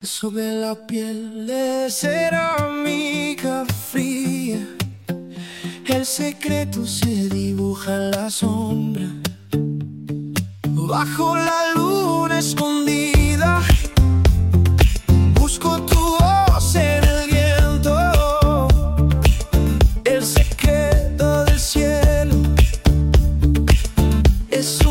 Sobre la piel de cerámica fría, el secreto se dibuja en la sombra. Bajo la luna escondida, busco tu voz en el viento. El secreto del cielo es